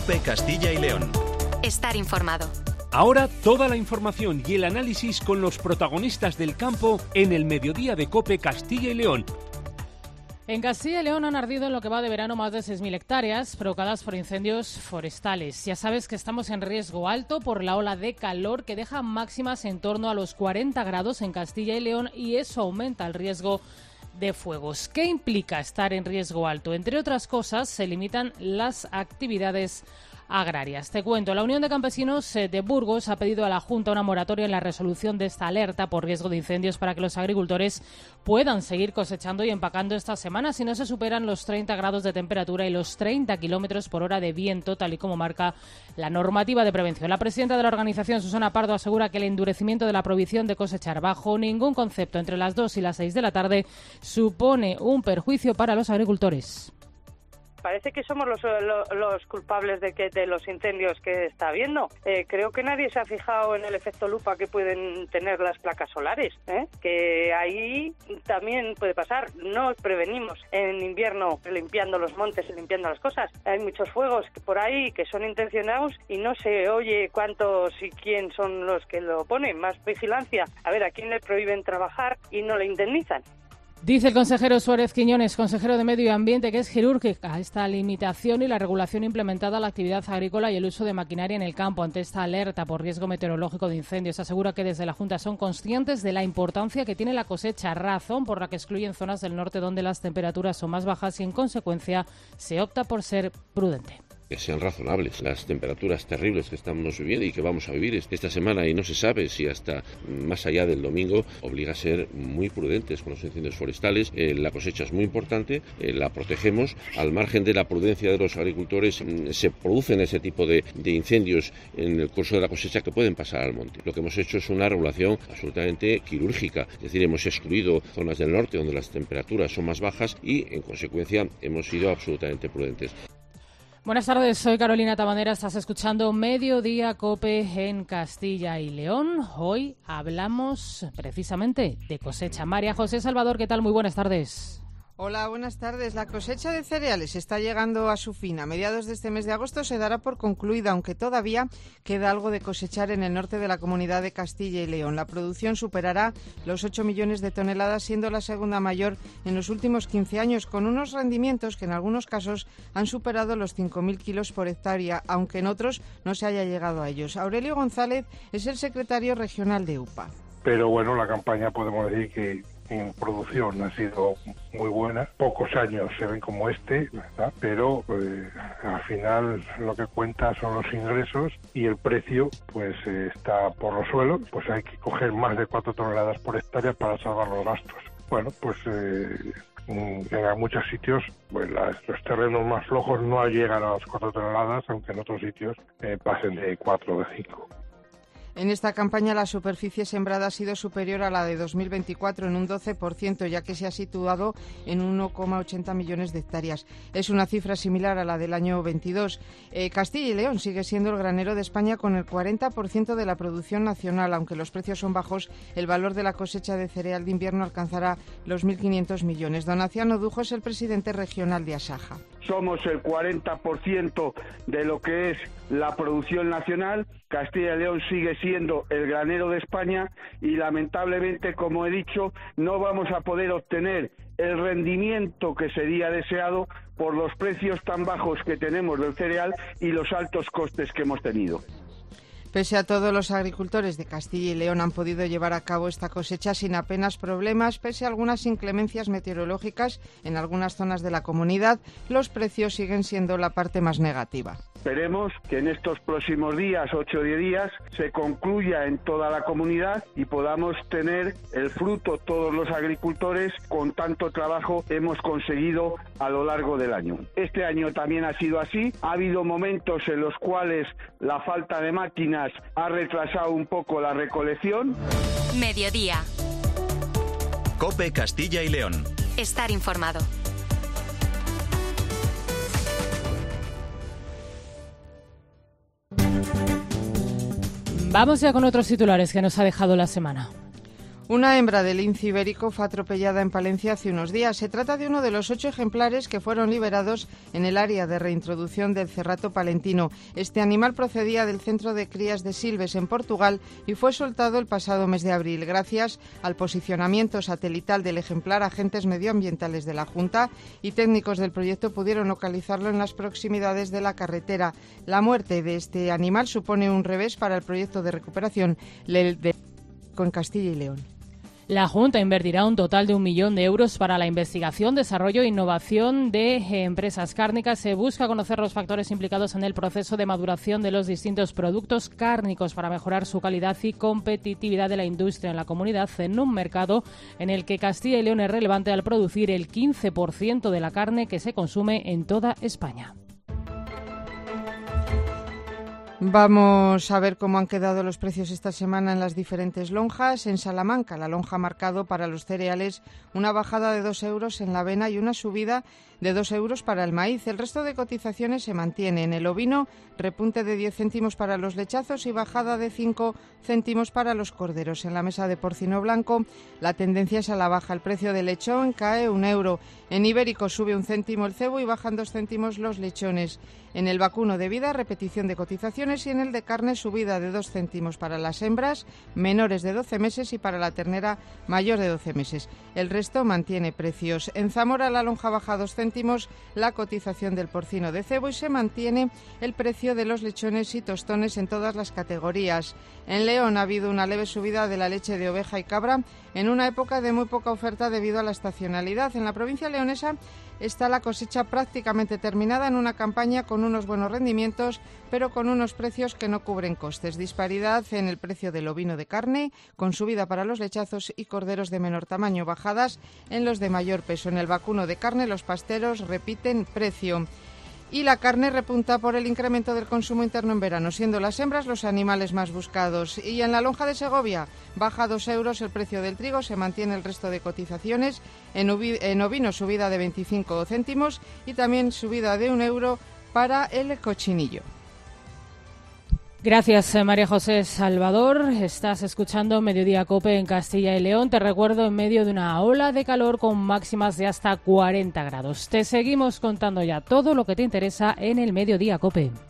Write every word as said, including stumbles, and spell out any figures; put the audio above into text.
COPE Castilla y León. Estar informado. Ahora toda la información y el análisis con los protagonistas del campo en el mediodía de COPE Castilla y León. En Castilla y León han ardido en lo que va de verano más de seis mil hectáreas provocadas por incendios forestales. Ya sabes que estamos en riesgo alto por la ola de calor que deja máximas en torno a los cuarenta grados en Castilla y León, y eso aumenta el riesgo de fuegos. ¿Qué implica estar en riesgo alto? Entre otras cosas, se limitan las actividades agrarias. Te cuento, la Unión de Campesinos de Burgos ha pedido a la Junta una moratoria en la resolución de esta alerta por riesgo de incendios para que los agricultores puedan seguir cosechando y empacando esta semana si no se superan los treinta grados de temperatura y los treinta kilómetros por hora de viento, tal y como marca la normativa de prevención. La presidenta de la organización, Susana Pardo, asegura que el endurecimiento de la prohibición de cosechar bajo ningún concepto entre las dos y las seis de la tarde supone un perjuicio para los agricultores. Parece que somos los, los, los culpables de que de los incendios que está habiendo. Eh, creo que nadie se ha fijado en el efecto lupa que pueden tener las placas solares, ¿eh? Que ahí también puede pasar. No prevenimos en invierno limpiando los montes y limpiando las cosas. Hay muchos fuegos por ahí que son intencionados y no se oye cuántos y quién son los que lo ponen. Más vigilancia. A ver, ¿a quién le prohíben trabajar y no le indemnizan? Dice el consejero Suárez Quiñones, consejero de Medio Ambiente, que es quirúrgica esta limitación y la regulación implementada a la actividad agrícola y el uso de maquinaria en el campo ante esta alerta por riesgo meteorológico de incendios. Asegura que desde la Junta son conscientes de la importancia que tiene la cosecha, razón por la que excluyen zonas del norte donde las temperaturas son más bajas y, en consecuencia, se opta por ser prudente. Que sean razonables. Las temperaturas terribles que estamos viviendo y que vamos a vivir esta semana, y no se sabe si hasta más allá del domingo, obliga a ser muy prudentes con los incendios forestales. Eh, la cosecha es muy importante, eh, la protegemos. Al margen de la prudencia de los agricultores, mm, se producen ese tipo de, de incendios en el curso de la cosecha que pueden pasar al monte. Lo que hemos hecho es una regulación absolutamente quirúrgica, es decir, hemos excluido zonas del norte donde las temperaturas son más bajas y, en consecuencia, hemos sido absolutamente prudentes. Buenas tardes, soy Carolina Tabanera, estás escuchando Mediodía COPE en Castilla y León. Hoy hablamos precisamente de cosecha. María José Salvador, ¿qué tal? Muy buenas tardes. Hola, buenas tardes. La cosecha de cereales está llegando a su fin. A mediados de este mes de agosto se dará por concluida, aunque todavía queda algo de cosechar en el norte de la comunidad de Castilla y León. La producción superará los ocho millones de toneladas, siendo la segunda mayor en los últimos quince años, con unos rendimientos que en algunos casos han superado los cinco mil kilos por hectárea, aunque en otros no se haya llegado a ellos. Aurelio González es el secretario regional de U P A. Pero bueno, la campaña podemos decir que en producción ha sido muy buena. Pocos años se ven como este, ¿verdad? Pero eh, al final lo que cuenta son los ingresos y el precio pues eh, está por los suelos. Pues hay que coger más de cuatro toneladas por hectárea para salvar los gastos. Bueno, pues eh, en muchos sitios pues las, los terrenos más flojos no llegan a las cuatro toneladas, aunque en otros sitios eh, pasen de cuatro o de cinco. En esta campaña la superficie sembrada ha sido superior a la de dos mil veinticuatro en un doce por ciento, ya que se ha situado en uno coma ochenta millones de hectáreas. Es una cifra similar a la del año veintidós. Eh, Castilla y León sigue siendo el granero de España con el cuarenta por ciento de la producción nacional. Aunque los precios son bajos, el valor de la cosecha de cereal de invierno alcanzará los mil quinientos millones. Donaciano Dujo es el presidente regional de Asaja. Somos el cuarenta por ciento de lo que es la producción nacional. Castilla y León sigue siendo el granero de España y lamentablemente, como he dicho, no vamos a poder obtener el rendimiento que sería deseado por los precios tan bajos que tenemos del cereal y los altos costes que hemos tenido. Pese a todo, los agricultores de Castilla y León han podido llevar a cabo esta cosecha sin apenas problemas, pese a algunas inclemencias meteorológicas en algunas zonas de la comunidad. Los precios siguen siendo la parte más negativa. Esperemos que en estos próximos días, ocho o diez días, se concluya en toda la comunidad y podamos tener el fruto todos los agricultores con tanto trabajo hemos conseguido a lo largo del año. Este año también ha sido así. Ha habido momentos en los cuales la falta de máquinas ha retrasado un poco la recolección. Mediodía. COPE Castilla y León. Estar informado. Vamos ya con otros titulares que nos ha dejado la semana. Una hembra del lince ibérico fue atropellada en Palencia hace unos días. Se trata de uno de los ocho ejemplares que fueron liberados en el área de reintroducción del Cerrato palentino. Este animal procedía del centro de crías de Silves, en Portugal, y fue soltado el pasado mes de abril. Gracias al posicionamiento satelital del ejemplar, agentes medioambientales de la Junta y técnicos del proyecto pudieron localizarlo en las proximidades de la carretera. La muerte de este animal supone un revés para el proyecto de recuperación de en Castilla y León. La Junta invertirá un total de un millón de euros para la investigación, desarrollo e innovación de empresas cárnicas. Se busca conocer los factores implicados en el proceso de maduración de los distintos productos cárnicos para mejorar su calidad y competitividad de la industria en la comunidad, en un mercado en el que Castilla y León es relevante al producir el quince por ciento de la carne que se consume en toda España. Vamos a ver cómo han quedado los precios esta semana en las diferentes lonjas. En Salamanca, la lonja ha marcado para los cereales una bajada de dos euros en la avena y una subida de dos euros para el maíz. El resto de cotizaciones se mantiene. En el ovino, repunte de diez céntimos para los lechazos y bajada de cinco céntimos para los corderos. En la mesa de porcino blanco, la tendencia es a la baja. El precio del lechón cae un euro. En ibérico sube un céntimo el cebo y bajan dos céntimos los lechones. En el vacuno de vida, repetición de cotizaciones, y en el de carne, subida de dos céntimos para las hembras menores de doce meses y para la ternera mayor de doce meses. El resto mantiene precios. En Zamora, la lonja baja dos céntimos la cotización del porcino de cebo y se mantiene el precio de los lechones y tostones en todas las categorías. En León ha habido una leve subida de la leche de oveja y cabra en una época de muy poca oferta debido a la estacionalidad. En la provincia leonesa está la cosecha prácticamente terminada en una campaña con unos buenos rendimientos, pero con unos precios que no cubren costes. Disparidad en el precio del ovino de carne, con subida para los lechazos y corderos de menor tamaño, bajadas en los de mayor peso. En el vacuno de carne, los pasteros repiten precio. Y la carne repunta por el incremento del consumo interno en verano, siendo las hembras los animales más buscados. Y en la lonja de Segovia baja dos euros el precio del trigo, se mantiene el resto de cotizaciones. En, en ovino subida de veinticinco céntimos y también subida de un euro para el cochinillo. Gracias, María José Salvador. Estás escuchando Mediodía COPE en Castilla y León. Te recuerdo, en medio de una ola de calor con máximas de hasta cuarenta grados. Te seguimos contando ya todo lo que te interesa en el Mediodía COPE.